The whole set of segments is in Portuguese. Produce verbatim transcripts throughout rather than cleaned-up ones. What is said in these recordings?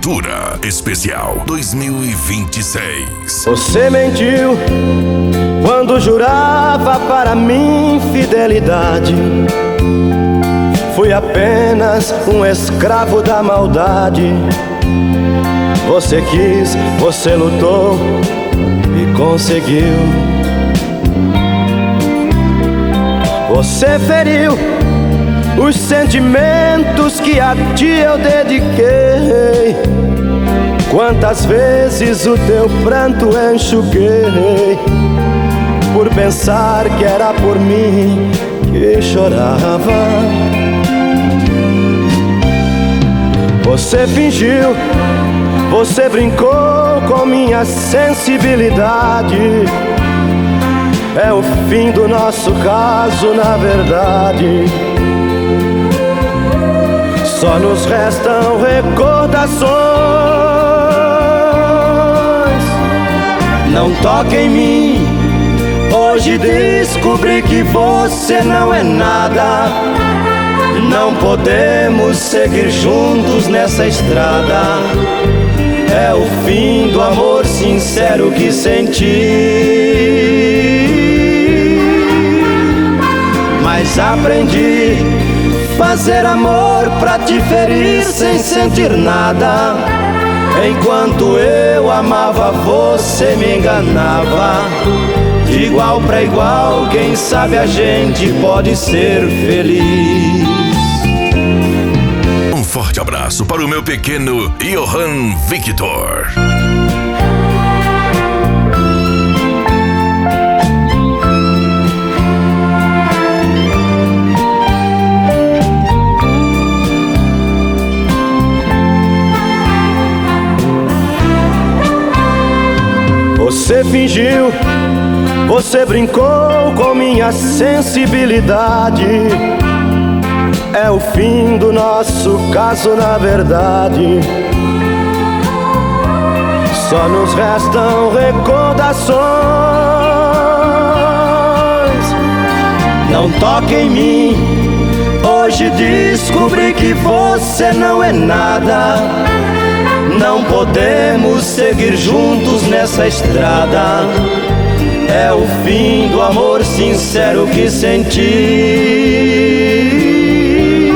Formatura Especial dois mil e vinte e seis. Você mentiu quando jurava para mim fidelidade. Fui apenas um escravo da maldade. Você quis, você lutou e conseguiu. Você feriu os sentimentos que a ti eu dediquei. Quantas vezes o teu pranto enxuguei, por pensar que era por mim que chorava. Você fingiu, você brincou com minha sensibilidade. É o fim do nosso caso, na verdade. Só nos restam recordações. Não toque em mim. Hoje descobri que você não é nada. Não podemos seguir juntos nessa estrada. É o fim do amor sincero que senti. Mas aprendi fazer amor pra te ferir sem sentir nada. Enquanto eu amava, você me enganava. De igual pra igual, quem sabe a gente pode ser feliz. Um forte abraço para o meu pequeno Johan Victor. Você fingiu, você brincou com minha sensibilidade. É o fim do nosso caso, na verdade. Só nos restam recordações. Não toque em mim. Hoje descobri que você não é nada. Não podemos seguir juntos nessa estrada. É o fim do amor sincero que senti.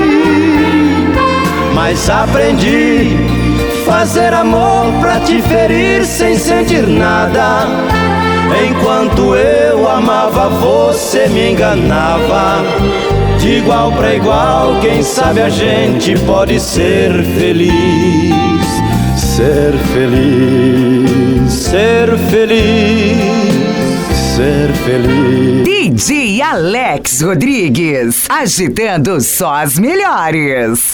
Mas aprendi fazer amor pra te ferir sem sentir nada. Enquanto eu amava, você me enganava. De igual pra igual, quem sabe a gente pode ser feliz. Ser feliz, ser feliz, ser feliz. D J Alex Rodrigues, agitando só as melhores.